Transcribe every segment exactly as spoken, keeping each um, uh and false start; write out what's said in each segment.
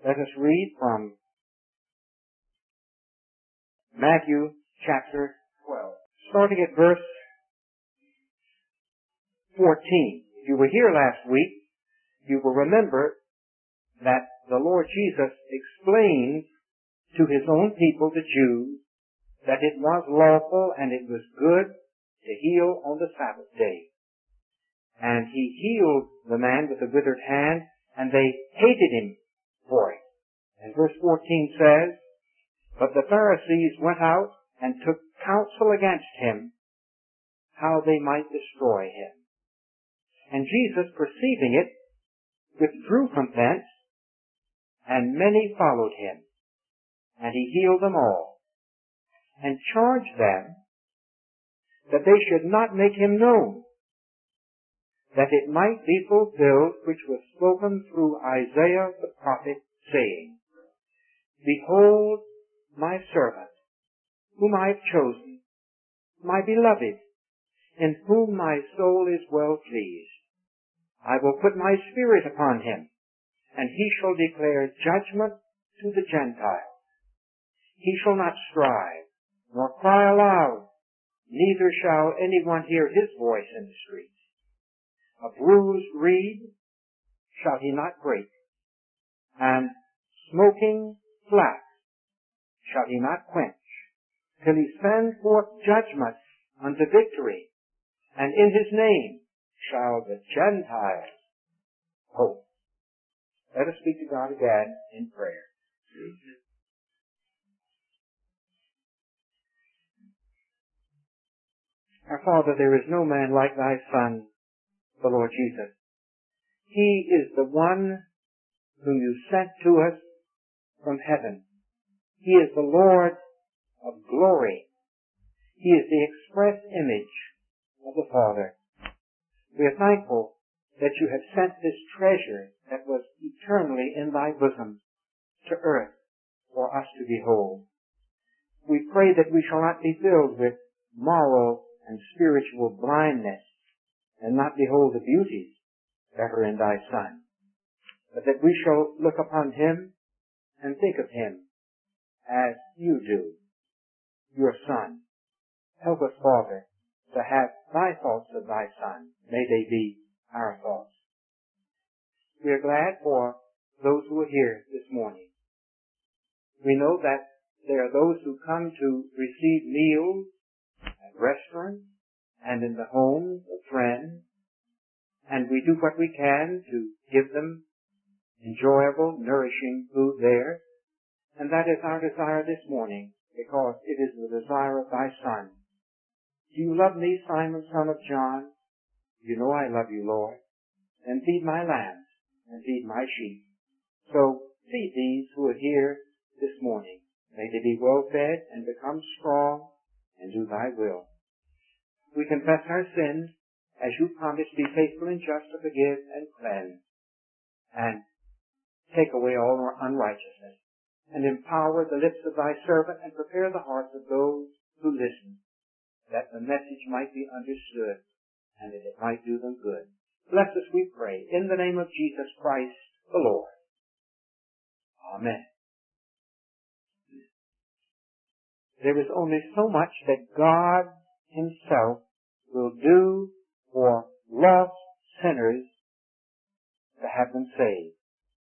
Let us read from Matthew chapter twelve, starting at verse fourteen. If you were here last week, you will remember that the Lord Jesus explained to his own people, the Jews, that it was lawful and it was good to heal on the Sabbath day. And he healed the man with the withered hand, and they hated him for it. And verse fourteen says, "But the Pharisees went out and took counsel against him, how they might destroy him. And Jesus, perceiving it, withdrew from thence, and many followed him. And he healed them all, and charged them that they should not make him known, that it might be fulfilled which was spoken through Isaiah the prophet, saying, Behold my servant, whom I have chosen, my beloved, in whom my soul is well pleased. I will put my spirit upon him, and he shall declare judgment to the Gentiles. He shall not strive, nor cry aloud, neither shall anyone hear his voice in the streets. A bruised reed shall he not break, and smoking flax shall he not quench, till he send forth judgment unto victory, and in his name shall the Gentiles hope." Let us speak to God again in prayer. Our Father, there is no man like thy Son, the Lord Jesus. He is the one whom you sent to us from heaven. He is the Lord of glory. He is the express image of the Father. We are thankful that you have sent this treasure that was eternally in thy bosom to earth for us to behold. We pray that we shall not be filled with moral and spiritual blindness and not behold the beauties that are in thy Son, but that we shall look upon him and think of him as you do, your Son. Help us, Father, to have thy thoughts of thy Son. May they be our thoughts. We are glad for those who are here this morning. We know that there are those who come to receive meals at restaurants and in the homes of friends, and we do what we can to give them enjoyable, nourishing food there. And that is our desire this morning, because it is the desire of thy Son. Do you love me, Simon, son of John? You know I love you, Lord. Then feed my lambs and feed my sheep. So feed these who are here this morning. May they be well fed and become strong and do thy will. We confess our sins, as you promise, be faithful and just to forgive and cleanse, and take away all our unrighteousness, and empower the lips of thy servant, and prepare the hearts of those who listen, that the message might be understood, and that it might do them good. Bless us, we pray, in the name of Jesus Christ, the Lord. Amen. There is only so much that God himself will do for lost sinners to have them saved.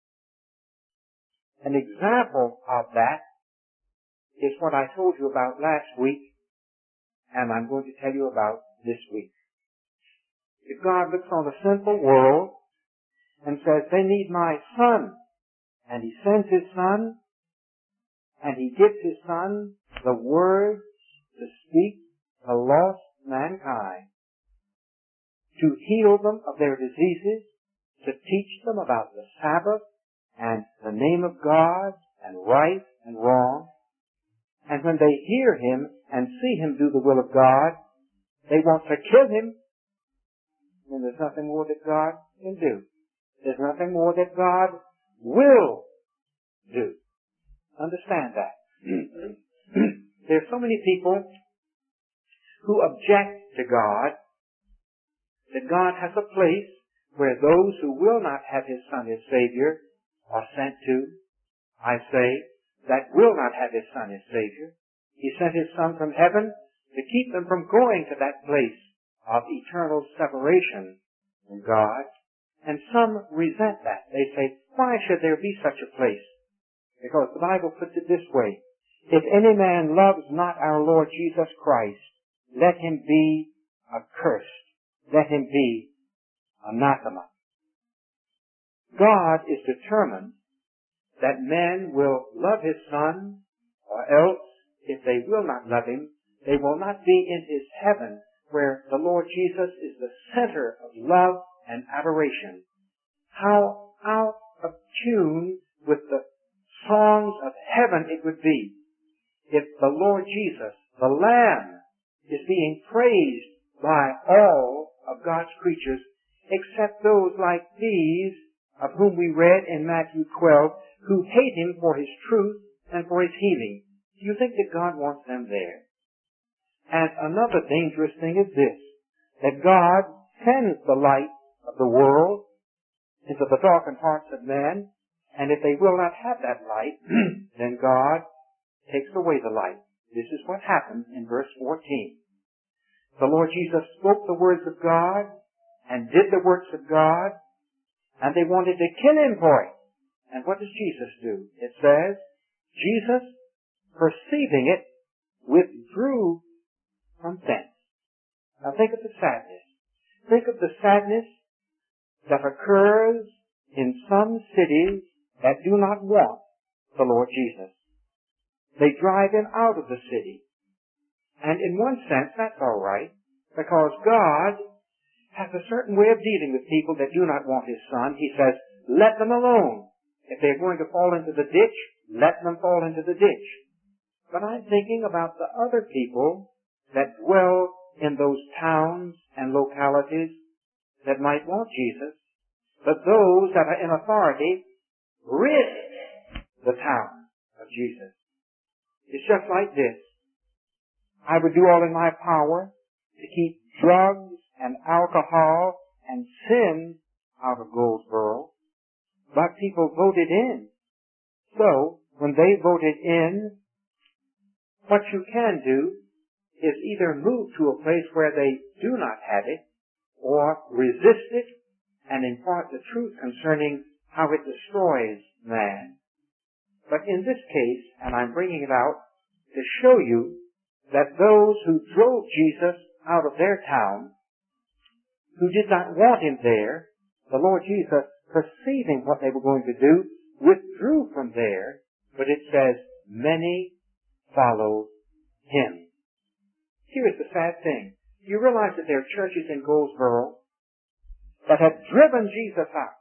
An example of that is what I told you about last week, and I'm going to tell you about this week. If God looks on the sinful world and says, they need my Son, and he sends his Son, and he gives his Son the words to speak to lost mankind, to heal them of their diseases, to teach them about the Sabbath and the name of God and right and wrong. And when they hear him and see him do the will of God, they want to kill him. And there's nothing more that God can do. There's nothing more that God will do. Understand that. There are so many people who object to God, that God has a place where those who will not have his Son as Savior are sent to. I say, that will not have his Son as Savior. He sent his Son from heaven to keep them from going to that place of eternal separation from God. And some resent that. They say, why should there be such a place? Because the Bible puts it this way, if any man loves not our Lord Jesus Christ, let him be accursed. Let him be anathema. God is determined that men will love his Son, or else, if they will not love him, they will not be in his heaven, where the Lord Jesus is the center of love and adoration. How out of tune with the songs of heaven it would be if the Lord Jesus, the Lamb, is being praised by all of God's creatures, except those like these of whom we read in Matthew twelve, who hate him for his truth and for his healing. Do you think that God wants them there? And another dangerous thing is this, that God sends the light of the world into the darkened hearts of men, and if they will not have that light, then God takes away the light. This is what happens in verse fourteen. The Lord Jesus spoke the words of God and did the works of God, and they wanted to kill him for it. And what does Jesus do? It says, Jesus, perceiving it, withdrew from thence. Now think of the sadness. Think of the sadness that occurs in some cities that do not want the Lord Jesus. They drive him out of the city. And in one sense, that's all right, because God has a certain way of dealing with people that do not want his Son. He says, let them alone. If they're going to fall into the ditch, let them fall into the ditch. But I'm thinking about the other people that dwell in those towns and localities that might want Jesus, but those that are in authority rid the town of Jesus. It's just like this. I would do all in my power to keep drugs and alcohol and sin out of Goldsboro, but people voted in. So, when they voted in, what you can do is either move to a place where they do not have it, or resist it and impart the truth concerning how it destroys man. But in this case, and I'm bringing it out to show you that those who drove Jesus out of their town, who did not want him there, the Lord Jesus, perceiving what they were going to do, withdrew from there, but it says, many followed him. Here is the sad thing. You realize that there are churches in Goldsboro that have driven Jesus out.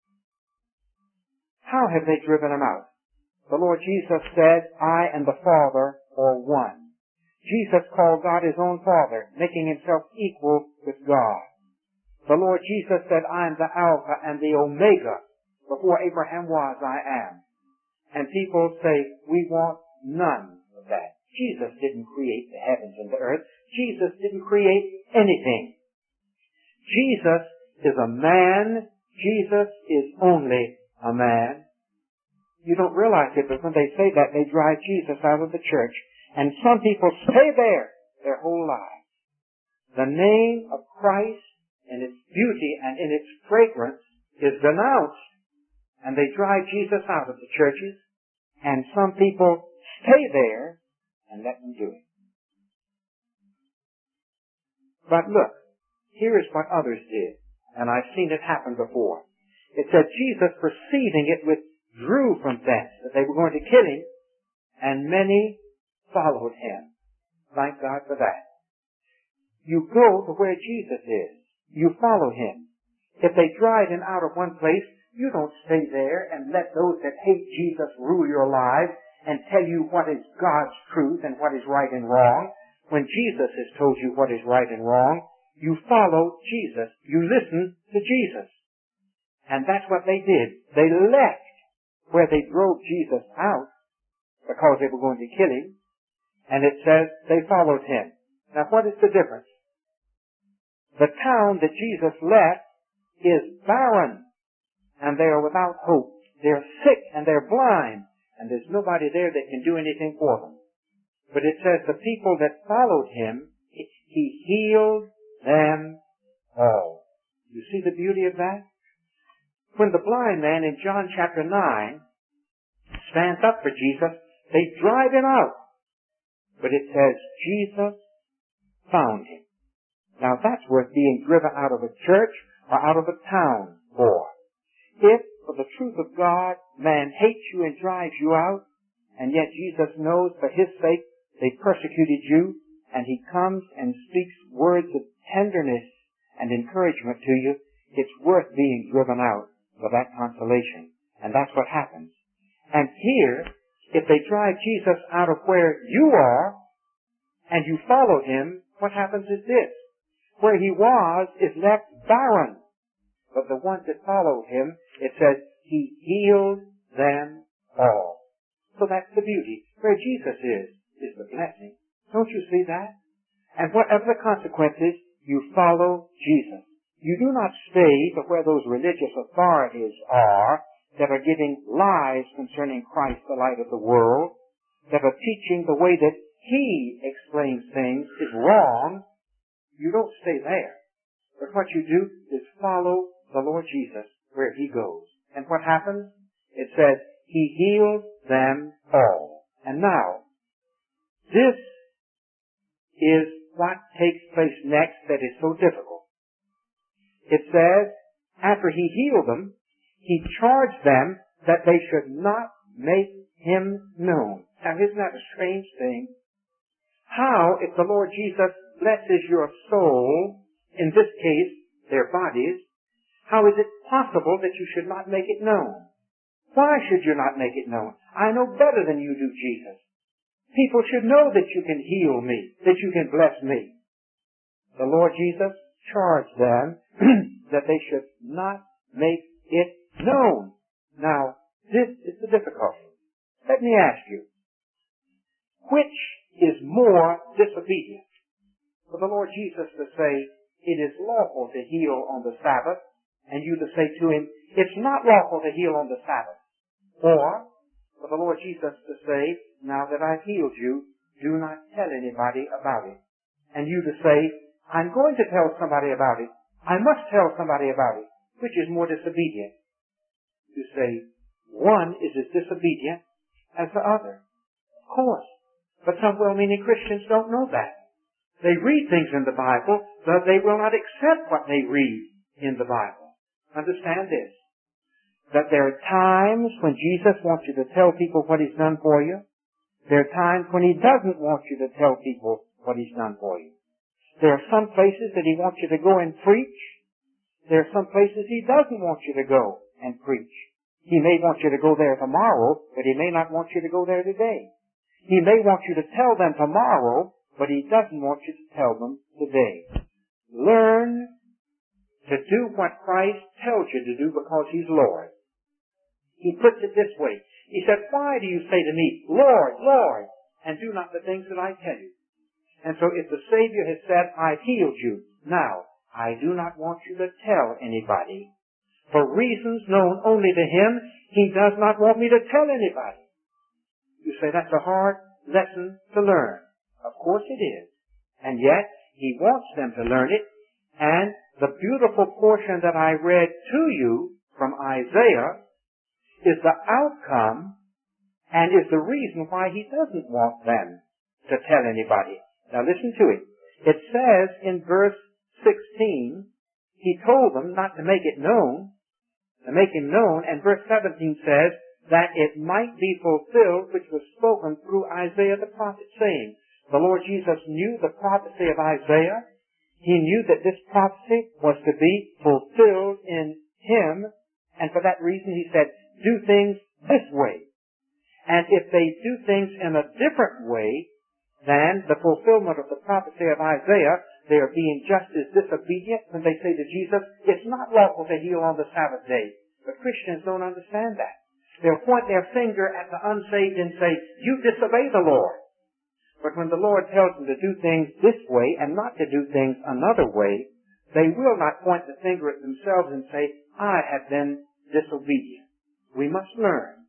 How have they driven him out? The Lord Jesus said, I and the Father are one. Jesus called God his own Father, making himself equal with God. The Lord Jesus said, I am the Alpha and the Omega. Before Abraham was, I am. And people say, we want none of that. Jesus didn't create the heavens and the earth. Jesus didn't create anything. Jesus is a man. Jesus is only a man. You don't realize it, but when they say that, they drive Jesus out of the church. And some people stay there their whole lives. The name of Christ in its beauty and in its fragrance is denounced. And they drive Jesus out of the churches. And some people stay there and let them do it. But look, here is what others did. And I've seen it happen before. It said Jesus, perceiving it, withdrew from thence, that they were going to kill him, and many followed him. Thank God for that. You go to where Jesus is. You follow him. If they drive him out of one place, you don't stay there and let those that hate Jesus rule your lives and tell you what is God's truth and what is right and wrong. When Jesus has told you what is right and wrong, you follow Jesus. You listen to Jesus. And that's what they did. They left where they drove Jesus out because they were going to kill him. And it says they followed him. Now what is the difference? The town that Jesus left is barren and they are without hope. They're sick and they're blind and there's nobody there that can do anything for them. But it says the people that followed him, he healed them all. You see the beauty of that? When the blind man in John chapter nine stands up for Jesus, they drive him out. But it says Jesus found him. Now that's worth being driven out of a church or out of a town for. If, for the truth of God, man hates you and drives you out, and yet Jesus knows for his sake they persecuted you, and he comes and speaks words of tenderness and encouragement to you, it's worth being driven out for that consolation. And that's what happens. And here, if they drive Jesus out of where you are, and you follow him, what happens is this. Where he was is left barren. But the ones that followed him, it says, he healed them all. So that's the beauty. Where Jesus is, is the blessing. Don't you see that? And whatever the consequences, you follow Jesus. You do not stay to where those religious authorities are that are giving lies concerning Christ, the light of the world, that are teaching the way that he explains things is wrong. You don't stay there. But what you do is follow the Lord Jesus where he goes. And what happens? It says, he healed them all. And now, this is what takes place next that is so difficult. It says, after he healed them, he charged them that they should not make him known. Now, isn't that a strange thing? How, if the Lord Jesus blesses your soul, in this case, their bodies, how is it possible that you should not make it known? Why should you not make it known? I know better than you do, Jesus. People should know that you can heal me, that you can bless me. The Lord Jesus charged them that they should not make it known. Now, this is the difficulty. Let me ask you, which is more disobedient? For the Lord Jesus to say, it is lawful to heal on the Sabbath, and you to say to him, it's not lawful to heal on the Sabbath. Or, for the Lord Jesus to say, now that I've healed you, do not tell anybody about it. And you to say, I'm going to tell somebody about it. I must tell somebody about it. Which is more disobedient? You say, one is as disobedient as the other. Of course. But some well-meaning Christians don't know that. They read things in the Bible, but they will not accept what they read in the Bible. Understand this, that there are times when Jesus wants you to tell people what he's done for you. There are times when he doesn't want you to tell people what he's done for you. There are some places that he wants you to go and preach. There are some places he doesn't want you to go and preach. He may want you to go there tomorrow, but he may not want you to go there today. He may want you to tell them tomorrow, but he doesn't want you to tell them today. Learn to do what Christ tells you to do because he's Lord. He puts it this way. He said, why do you say to me, Lord, Lord, and do not the things that I tell you? And so if the Savior has said, I've healed you, now, I do not want you to tell anybody. For reasons known only to him, he does not want me to tell anybody. You say, that's a hard lesson to learn. Of course it is. And yet, he wants them to learn it. And the beautiful portion that I read to you from Isaiah is the outcome and is the reason why he doesn't want them to tell anybody. Now listen to it. It says in verse sixteen, he told them not to make it known, to make him known, and verse seventeen says that it might be fulfilled which was spoken through Isaiah the prophet, saying, the Lord Jesus knew the prophecy of Isaiah. He knew that this prophecy was to be fulfilled in him, and for that reason he said, do things this way. And if they do things in a different way than the fulfillment of the prophecy of Isaiah, they are being just as disobedient when they say to Jesus, it's not lawful to heal on the Sabbath day. But Christians don't understand that. They'll point their finger at the unsaved and say, you disobey the Lord. But when the Lord tells them to do things this way and not to do things another way, they will not point the finger at themselves and say, I have been disobedient. We must learn.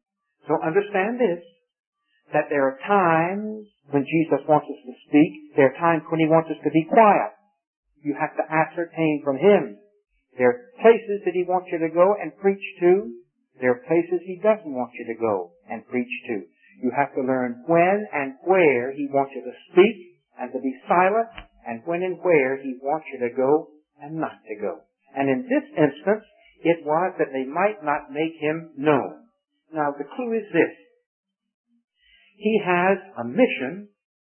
So understand this, that there are times when Jesus wants us to speak. There are times when He wants us to be quiet. You have to ascertain from Him. There are places that He wants you to go and preach to. There are places He doesn't want you to go and preach to. You have to learn when and where He wants you to speak and to be silent, and when and where He wants you to go and not to go. And in this instance, it was that they might not make Him known. Now, the clue is this. He has a mission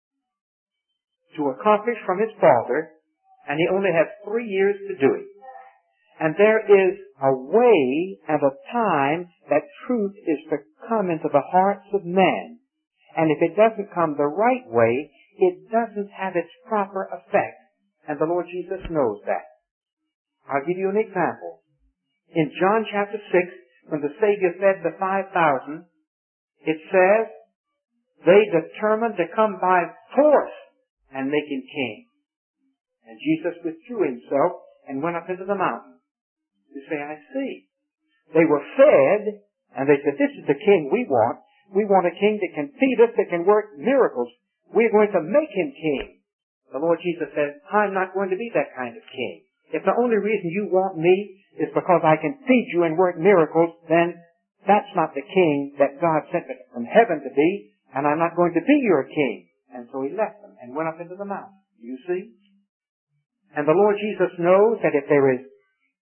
to accomplish from His Father, and He only has three years to do it. And there is a way and a time that truth is to come into the hearts of men. And if it doesn't come the right way, it doesn't have its proper effect. And the Lord Jesus knows that. I'll give you an example. In John chapter six, when the Savior fed the five thousand, it says, they determined to come by force and make Him king. And Jesus withdrew Himself and went up into the mountain. You say, I see. They were fed, and they said, this is the king we want. We want a king that can feed us, that can work miracles. We're going to make Him king. The Lord Jesus said, I'm not going to be that kind of king. If the only reason you want me is because I can feed you and work miracles, then that's not the king that God sent me from heaven to be, and I'm not going to be your king. And so He left them and went up into the mountain. You see? And the Lord Jesus knows that if there is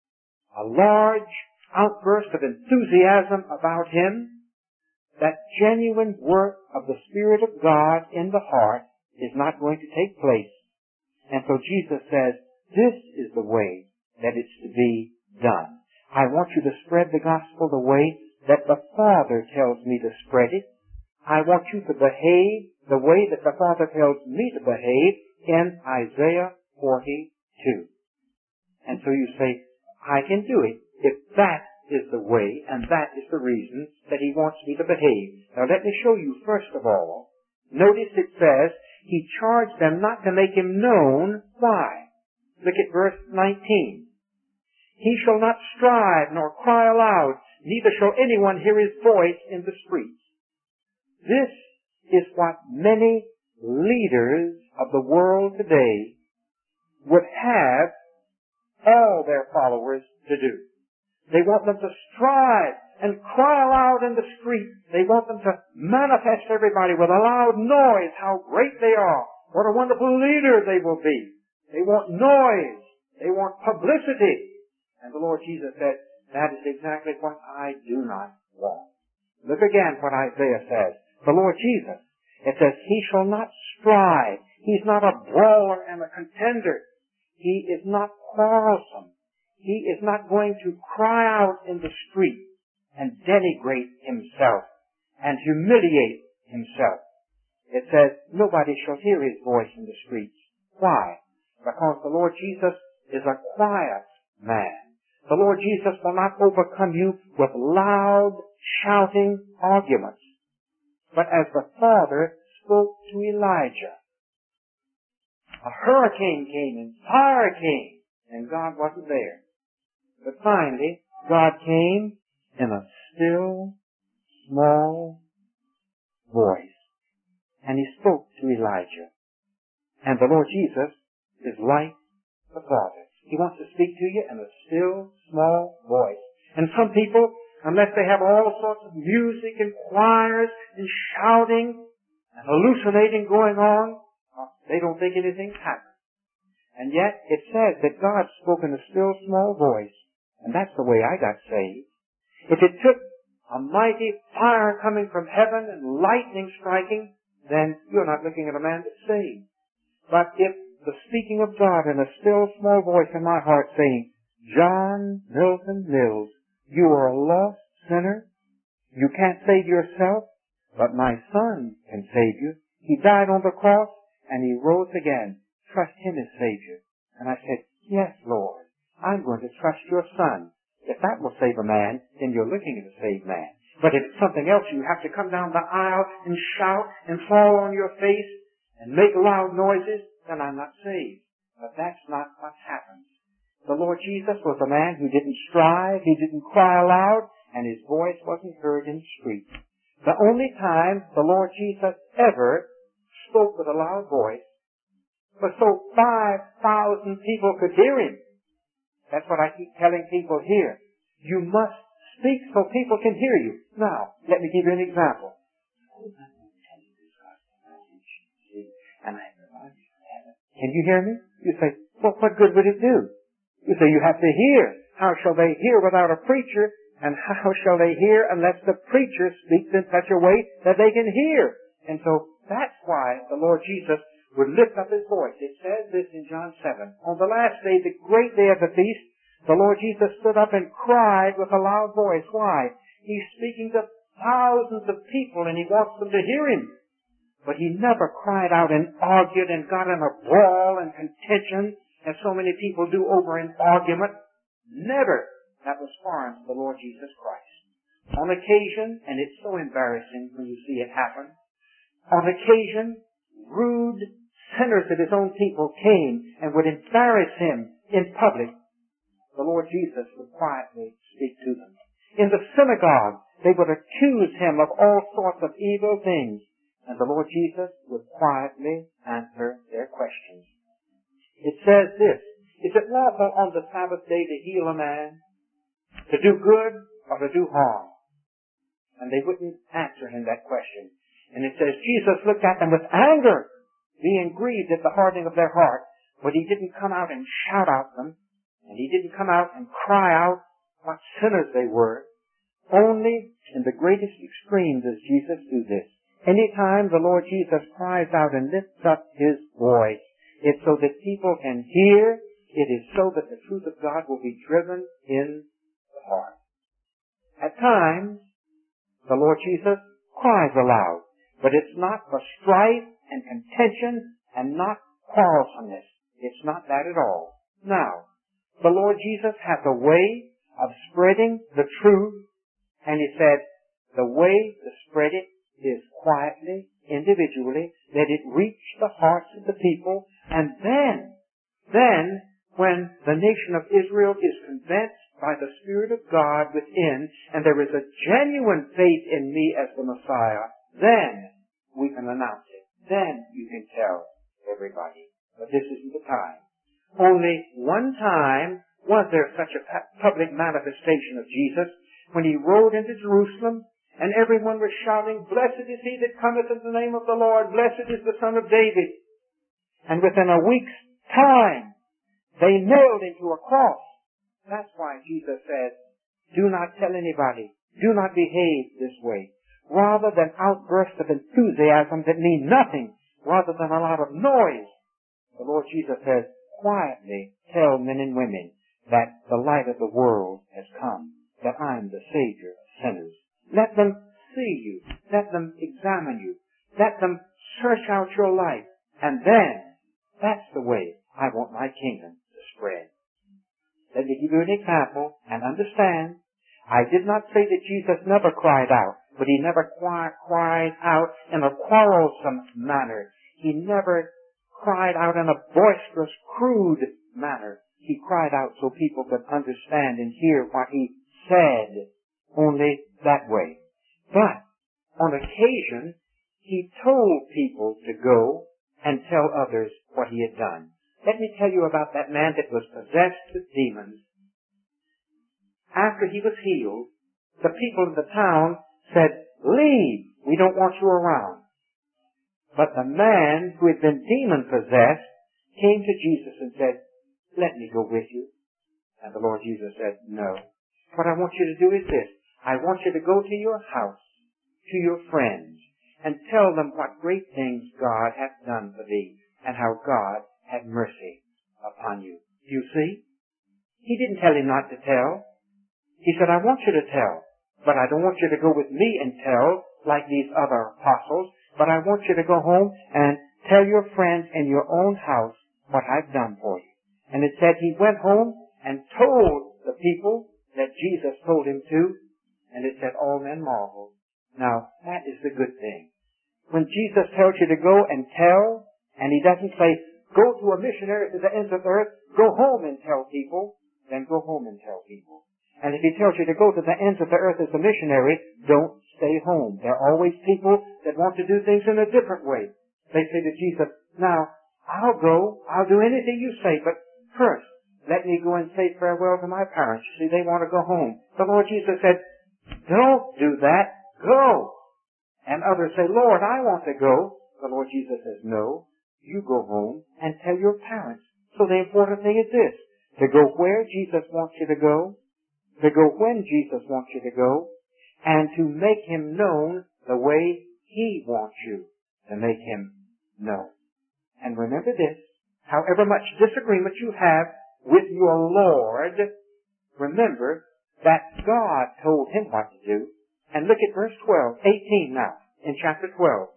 a large outburst of enthusiasm about Him, that genuine work of the Spirit of God in the heart is not going to take place. And so Jesus says, this is the way that it's to be done. I want you to spread the gospel the way that the Father tells me to spread it. I want you to behave the way that the Father tells me to behave in Isaiah forty-two. And so you say, I can do it if that is the way and that is the reason that He wants me to behave. Now let me show you first of all. Notice it says, He charged them not to make Him known. Why? Look at verse nineteen. He shall not strive nor cry aloud, neither shall anyone hear His voice in the streets. This is what many leaders of the world today would have all their followers to do. They want them to strive and cry aloud in the street. They want them to manifest everybody with a loud noise how great they are, what a wonderful leader they will be. They want noise. They want publicity. And the Lord Jesus said, that is exactly what I do not want. Look again what Isaiah says. The Lord Jesus, it says, He shall not strive. He's not a brawler and a contender. He is not quarrelsome. He is not going to cry out in the street and denigrate himself and humiliate himself. It says, nobody shall hear His voice in the streets. Why? Because the Lord Jesus is a quiet man. The Lord Jesus will not overcome you with loud, shouting arguments. But as the Father spoke to Elijah, a hurricane came and fire came, and God wasn't there. But finally, God came in a still, small voice, and He spoke to Elijah. And the Lord Jesus is like the Father. He wants to speak to you in a still, small voice. And some people, unless they have all sorts of music and choirs and shouting and hallucinating going on, they don't think anything's happened. And yet, it says that God spoke in a still, small voice. And that's the way I got saved. If it took a mighty fire coming from heaven and lightning striking, then you're not looking at a man that's saved. But if the speaking of God in a still, small voice in my heart saying, John Milton Mills, you are a lost sinner. You can't save yourself, but my Son can save you. He died on the cross and He rose again. Trust Him as Savior. And I said, yes, Lord, I'm going to trust your Son. If that will save a man, then you're looking at a saved man. But if it's something else, you have to come down the aisle and shout and fall on your face and make loud noises, then I'm not saved. But that's not what happens. The Lord Jesus was a man who didn't strive, He didn't cry aloud, and His voice wasn't heard in the street. The only time the Lord Jesus ever spoke with a loud voice was so five thousand people could hear him. That's what I keep telling people here. You must speak so people can hear you. Now, let me give you an example. Can you hear me? You say, well, what good would it do? You say, you have to hear. How shall they hear without a preacher? And how shall they hear unless the preacher speaks in such a way that they can hear? And so that's why the Lord Jesus would lift up his voice. It says this in John seven. On the last day, the great day of the feast, the Lord Jesus stood up and cried with a loud voice. Why? He's speaking to thousands of people and he wants them to hear him. But he never cried out and argued and got in a brawl and contention as so many people do over an argument. Never. That was foreign to the Lord Jesus Christ. On occasion, and it's so embarrassing when you see it happen, on occasion, rude sinners of his own people came and would embarrass him in public. The Lord Jesus would quietly speak to them. In the synagogue, they would accuse him of all sorts of evil things. And the Lord Jesus would quietly answer their questions. It says this, is it lawful on the Sabbath day to heal a man, to do good, or to do harm? And they wouldn't answer him that question. And it says Jesus looked at them with anger, being grieved at the hardening of their heart, but he didn't come out and shout at them, and he didn't come out and cry out what sinners they were. Only in the greatest extreme does Jesus do this. Anytime the Lord Jesus cries out and lifts up his voice, it's so that people can hear. It is so that the truth of God will be driven in the heart. At times, the Lord Jesus cries aloud, but it's not for strife and contention and not quarrelsomeness. It's not that at all. Now, the Lord Jesus has a way of spreading the truth, and he said, the way to spread it is quietly, individually, let it reach the hearts of the people, and then, then, when the nation of Israel is convinced by the Spirit of God within, and there is a genuine faith in me as the Messiah, then we can announce it. Then you can tell everybody. But this isn't the time. Only one time was there such a public manifestation of Jesus, when he rode into Jerusalem, and everyone was shouting, blessed is he that cometh in the name of the Lord, blessed is the Son of David. And within a week's time, they nailed him to a cross. That's why Jesus said, do not tell anybody, do not behave this way. Rather than outbursts of enthusiasm that mean nothing, rather than a lot of noise, the Lord Jesus says, quietly tell men and women that the light of the world has come, that I'm the Savior of sinners. Let them see you. Let them examine you. Let them search out your life. And then, that's the way I want my kingdom to spread. Let me give you an example and understand. I did not say that Jesus never cried out, but he never cry, cried out in a quarrelsome manner. He never cried out in a boisterous, crude manner. He cried out so people could understand and hear what he said. Only that way. But, on occasion, he told people to go and tell others what he had done. Let me tell you about that man that was possessed with demons. After he was healed, the people of the town said, leave, we don't want you around. But the man who had been demon-possessed came to Jesus and said, let me go with you. And the Lord Jesus said, no. What I want you to do is this. I want you to go to your house, to your friends, and tell them what great things God hath done for thee, and how God had mercy upon you. Do you see? He didn't tell him not to tell. He said, I want you to tell, but I don't want you to go with me and tell like these other apostles, but I want you to go home and tell your friends in your own house what I've done for you. And it said he went home and told the people that Jesus told him to, and it said all men marveled. Now, that is the good thing. When Jesus tells you to go and tell, and he doesn't say, go to a missionary to the ends of the earth, go home and tell people, then go home and tell people. And if he tells you to go to the ends of the earth as a missionary, don't stay home. There are always people that want to do things in a different way. They say to Jesus, now, I'll go, I'll do anything you say, but first, let me go and say farewell to my parents. You see, they want to go home. The Lord Jesus said, don't do that, go. And others say, Lord, I want to go. The Lord Jesus says, no, you go home and tell your parents. So the important thing is this, to go where Jesus wants you to go, to go when Jesus wants you to go, and to make Him known the way He wants you to make Him known. And remember this, however much disagreement you have with your Lord, remember that God told Him what to do. And look at verse twelve, eighteen now, in chapter twelve.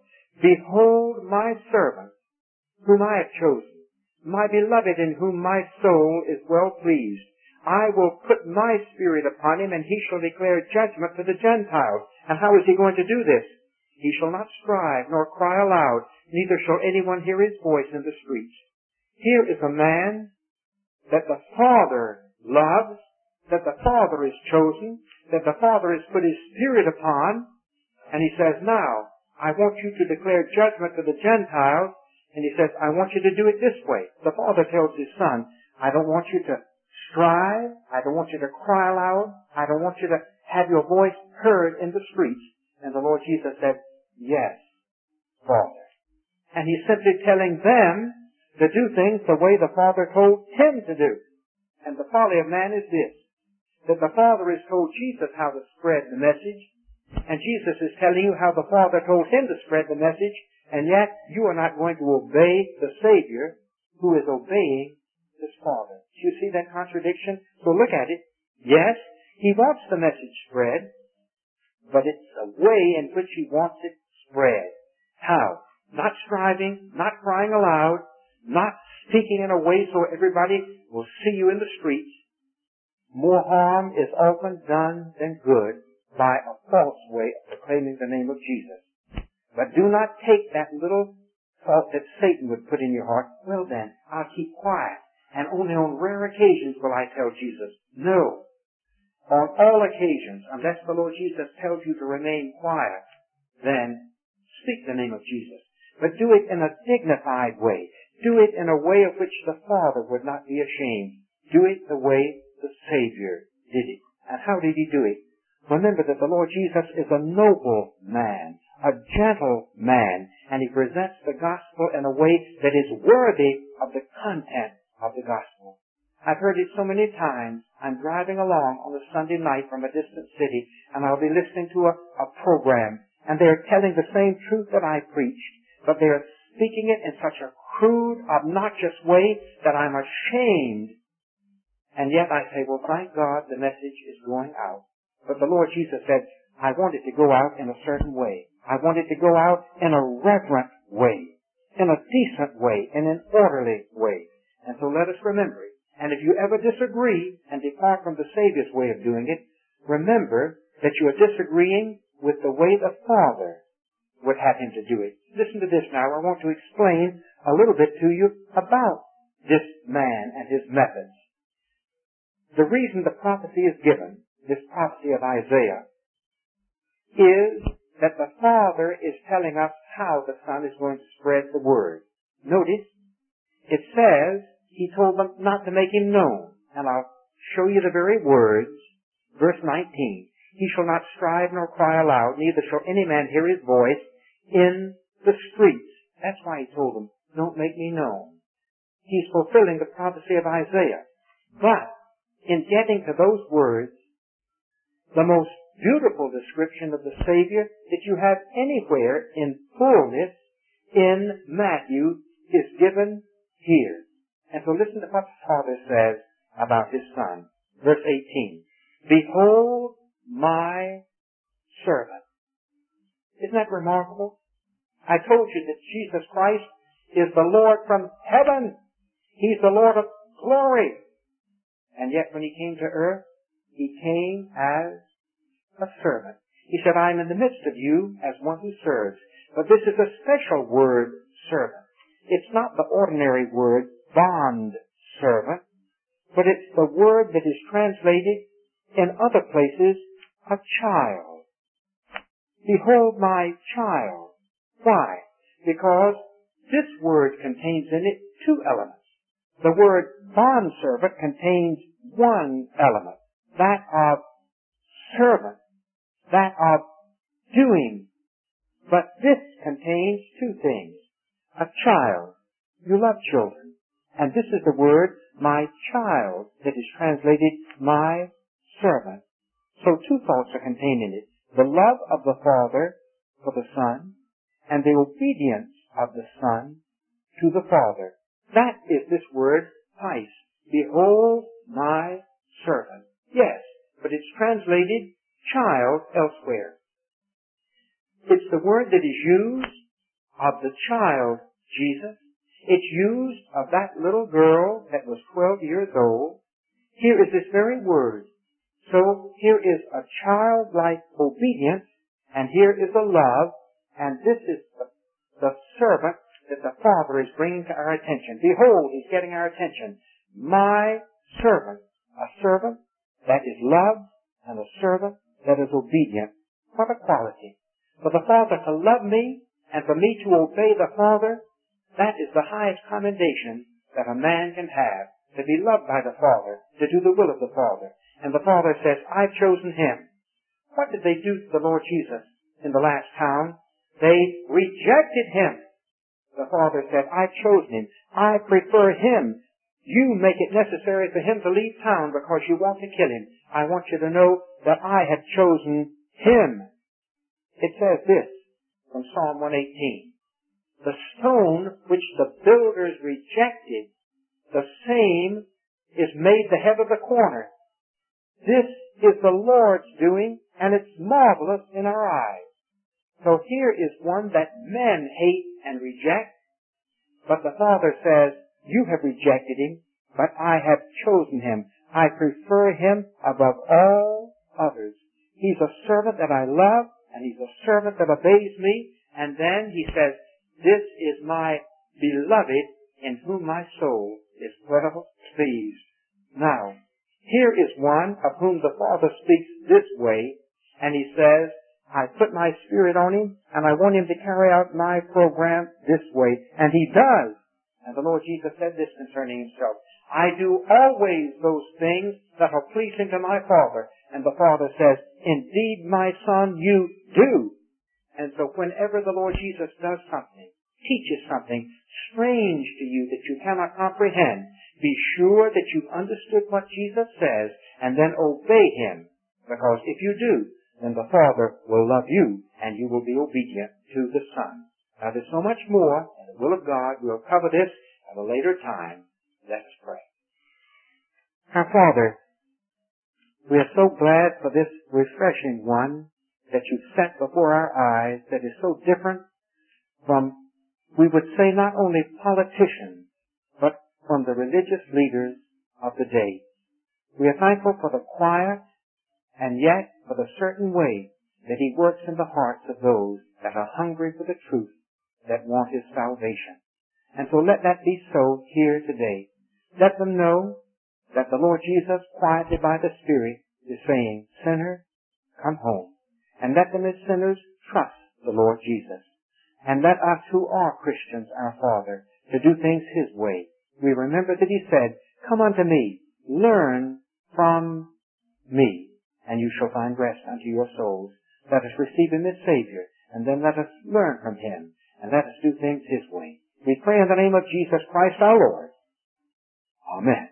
Behold my servant, whom I have chosen, my beloved in whom my soul is well pleased. I will put my spirit upon him, and he shall declare judgment to the Gentiles. And how is he going to do this? He shall not strive, nor cry aloud, neither shall anyone hear his voice in the streets. Here is a man that the Father loves, that the Father has chosen, that the Father has put his spirit upon, and he says, now, I want you to declare judgment to the Gentiles, and he says, I want you to do it this way. The Father tells his Son, I don't want you to strive, I don't want you to cry aloud, I don't want you to have your voice heard in the streets. And the Lord Jesus said, yes, Father. And he's simply telling them to do things the way the Father told him to do. And the folly of man is this, that the Father has told Jesus how to spread the message, and Jesus is telling you how the Father told him to spread the message, and yet you are not going to obey the Savior who is obeying his Father. Do you see that contradiction? So look at it. Yes, he wants the message spread, but it's a way in which he wants it spread. How? Not striving, not crying aloud, not speaking in a way so everybody will see you in the streets. More harm is often done than good by a false way of proclaiming the name of Jesus. But do not take that little thought that Satan would put in your heart, well then, I'll keep quiet, and only on rare occasions will I tell Jesus. No. On all occasions, unless the Lord Jesus tells you to remain quiet, then speak the name of Jesus. But do it in a dignified way. Do it in a way of which the Father would not be ashamed. Do it the way the Savior did it. And how did he do it? Remember that the Lord Jesus is a noble man, a gentle man, and he presents the gospel in a way that is worthy of the content of the gospel. I've heard it so many times. I'm driving along on a Sunday night from a distant city, and I'll be listening to a, a program, and they're telling the same truth that I preached, but they're speaking it in such a crude, obnoxious way that I'm ashamed. And yet I say, well, thank God the message is going out. But the Lord Jesus said, I want it to go out in a certain way. I want it to go out in a reverent way, in a decent way, in an orderly way. And so let us remember it. And if you ever disagree and depart from the Savior's way of doing it, remember that you are disagreeing with the way the Father would have him to do it. Listen to this now. I want to explain a little bit to you about this man and his methods. The reason the prophecy is given, this prophecy of Isaiah, is that the Father is telling us how the Son is going to spread the Word. Notice, it says he told them not to make him known. And I'll show you the very words. Verse nineteen. He shall not strive nor cry aloud, neither shall any man hear his voice in the streets. That's why he told them, don't make me known. He's fulfilling the prophecy of Isaiah. But in getting to those words, the most beautiful description of the Savior that you have anywhere in fullness in Matthew is given here. And so listen to what the Father says about his Son. Verse eighteen. Behold my servant. Isn't that remarkable? I told you that Jesus Christ is the Lord from heaven. He's the Lord of glory. And yet when he came to earth, he came as a servant. He said, I am in the midst of you as one who serves. But this is a special word, servant. It's not the ordinary word, bond servant, but it's the word that is translated in other places, a child. behold my child. Why? Because this word contains in it two elements. The word bondservant contains one element, that of servant, that of doing. But this contains two things. A child. You love children. And this is the word, my child, that is translated my servant. So two thoughts are contained in it. The love of the Father for the Son, and the obedience of the Son to the Father. That is this word, Pais. Behold my servant. Yes, but it's translated child elsewhere. It's the word that is used of the child, Jesus. It's used of that little girl that was twelve years old. Here is this very word. So here is a childlike obedience, and here is a love, and this is the, the servant that the Father is bringing to our attention. Behold, He's getting our attention. My servant, a servant that is loved, and a servant that is obedient. What a quality. For the Father to love me, and for me to obey the Father, that is the highest commendation that a man can have, to be loved by the Father, to do the will of the Father. And the Father says, I've chosen him. What did they do to the Lord Jesus in the last town? They rejected him. The Father said, I've chosen him. I prefer him. You make it necessary for him to leave town because you want to kill him. I want you to know that I have chosen him. It says this from Psalm one eighteen. The stone which the builders rejected, the same is made the head of the corner. This is the Lord's doing, and it's marvelous in our eyes. So here is one that men hate and reject, but the Father says, you have rejected him, but I have chosen him. I prefer him above all others. He's a servant that I love, and he's a servant that obeys me, and then he says, this is my beloved in whom my soul is well pleased. Now, here is one of whom the Father speaks this way, and he says, I put my spirit on him, and I want him to carry out my program this way. And he does. And the Lord Jesus said this concerning himself. I do always those things that are pleasing to my Father. And the Father says, indeed, my Son, you do. And so whenever the Lord Jesus does something, teaches something strange to you that you cannot comprehend, be sure that you've understood what Jesus says and then obey him. Because if you do, then the Father will love you and you will be obedient to the Son. Now there's so much more in the will of God. We'll cover this at a later time. Let us pray. Our Father, we are so glad for this refreshing one that you've set before our eyes that is so different from, we would say, not only politicians, but from the religious leaders of the day. We are thankful for the quiet and yet for the certain way that he works in the hearts of those that are hungry for the truth, that want his salvation. And so let that be so here today. Let them know that the Lord Jesus, quietly by the Spirit, is saying, sinner, come home. And let them as sinners trust the Lord Jesus. And let us who are Christians, our Father, to do things his way. We remember that he said, come unto me, learn from me, and you shall find rest unto your souls. Let us receive him as Savior, and then let us learn from him, and let us do things his way. We pray in the name of Jesus Christ our Lord. Amen.